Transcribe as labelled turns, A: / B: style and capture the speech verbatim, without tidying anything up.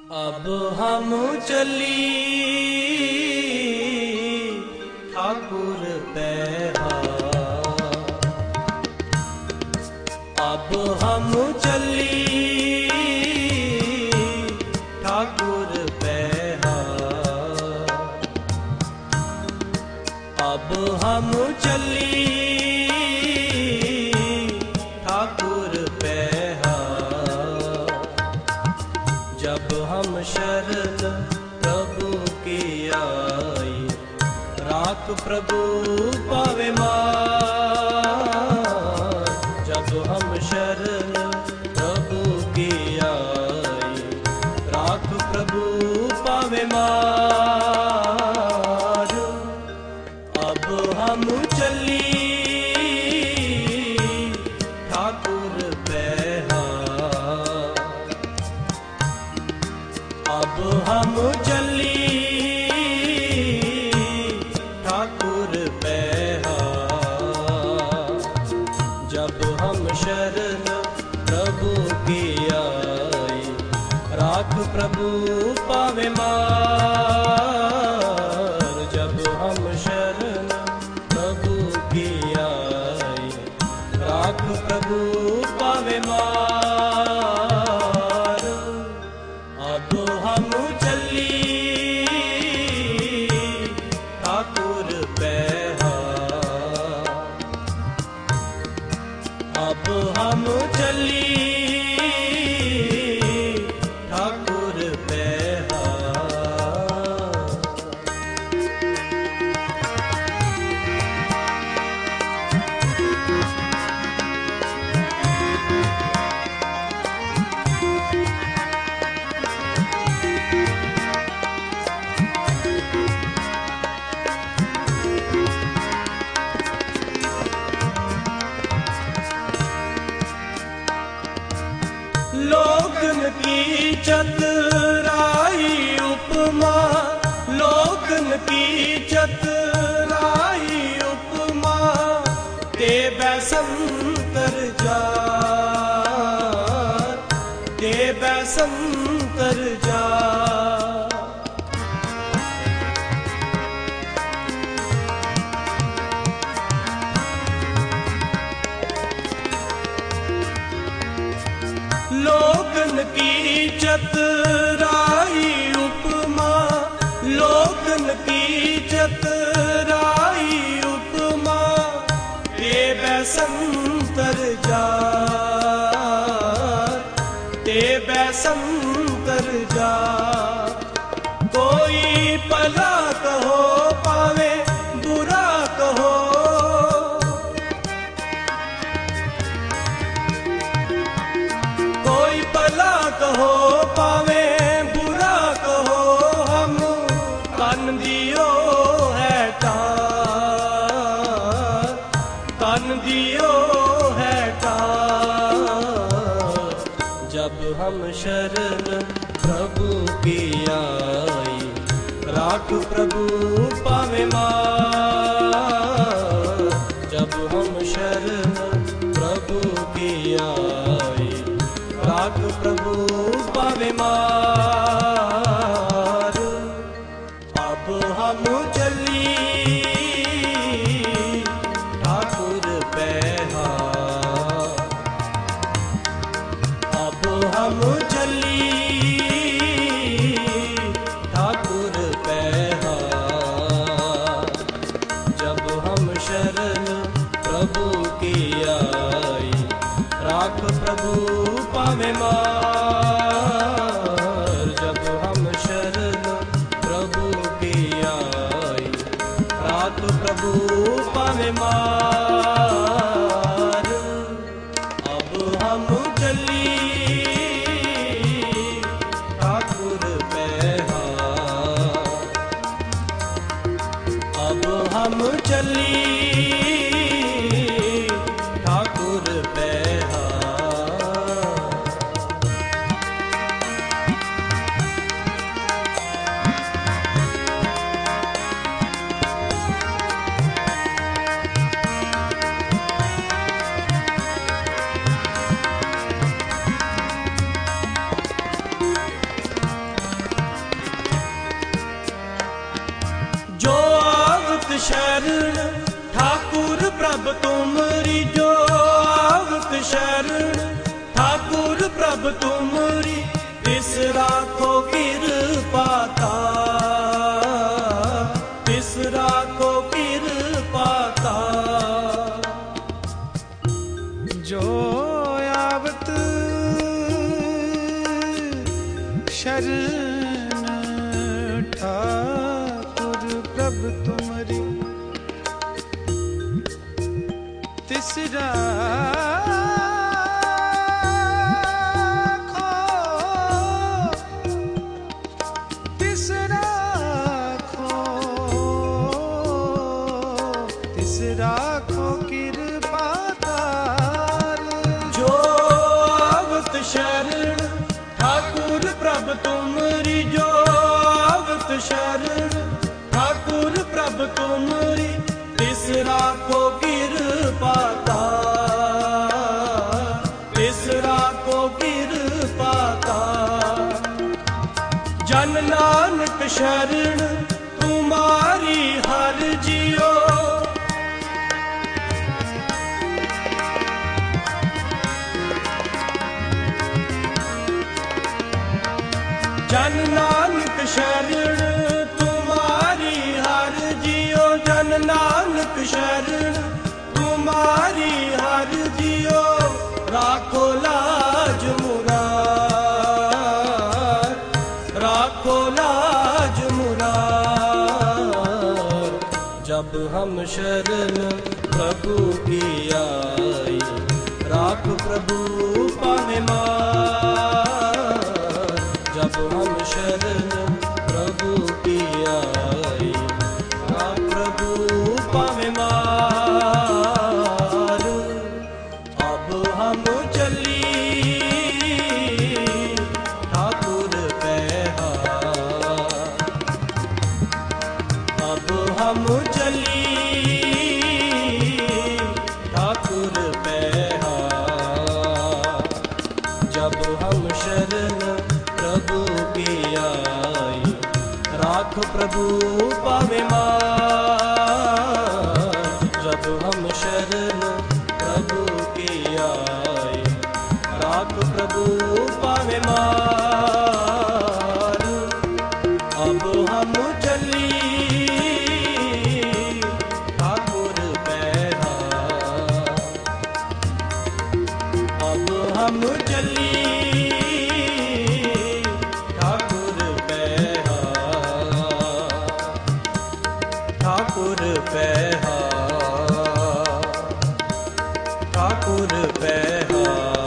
A: अब हम चली ठाकुर पैहार, अब हम चली ठाकुर पैहार, अब हम चली ठाकुर पैहार। जब हम शरण प्रभु की आई, राख प्रभु पावे मार। जब हम शरण प्रभु की आई, राख प्रभु पावे मार। अब हम चली ठाकुर पैहार, अब हम चली ठाकुर पैहार। जब हम शरण प्रभु की आई, राख प्रभु पावे मार। जब हम शरण प्रभु की आई, राख प्रभु पावे मार। अब हम चली ठाकुर पैहार, अब हम चली ठाकुर पैहार। लोकन की चतुराई उपमा, लोकन की चतुराई उपमा, ते बैसंतर जार, ते बैसंतर जार। लोकन की चतुराई उपमा, लोकन की चतुराई उपमा, ते बैसंतर जार, ते बैसंतर जार। कोई भला कहो पावे बुरा कहो, कोई भला कहो पावे बुरा कहो, हम तन दियो है टार, तन दियो है टार। जब हम शरण प्रभु की आई, राख प्रभु पावे मार। जब हम शरण प्रभु की आई, राख प्रभु पावे मार। अब हम चली ठाकुर पैहार, अब हम चली ठाकुर पैहार। जब हम शरण प्रभु की आई, राख प्रभु पावे मार। जब हम शरण प्रभु की आई, राख प्रभु पावे मार। अब हम चली ठाकुर पैहार, अब हम चली ठाकुर पैहार। शरण ठाकुर प्रभ तुमरी जो आवत शरण ठाकुर प्रभ तुमरी तिस राखो कृपाता तिस राखो कृपाता
B: जो आवत शरण ठाकुर प्रभ तुमरी तिस राखो तिस राखो तिस राखो कृपातार
A: जो आवत शरण ठाकुर प्रभ तुमरी जो आवत शरण ठाकुर प्रभ तुमरी तिस राखो कृपाता तिस राखो कृपाता जन नानक शरण तुम्हारी हर जियो जन नानक शरण तुम्हारी हर जियो जन नानक शरण तुम्हारी हर जियो राखो लाज मुरार राखो लाज मुरार जब हम शरण प्रभु की आई राख प्रभु पावे मार जब हम शरण प्रभु की आई राख प्रभु पावे मार अब हम चली ठाकुर पैहार अब हम चली ठाकुर पैहार जब हम शरण प्रभु की आई राख प्रभु पावे मार जब हम शरण प्रभु की आई राख प्रभु पावे मार अब हम चली ठाकुर पैहार अब हम चली ठाकुर पैहार ठाकुर पैहार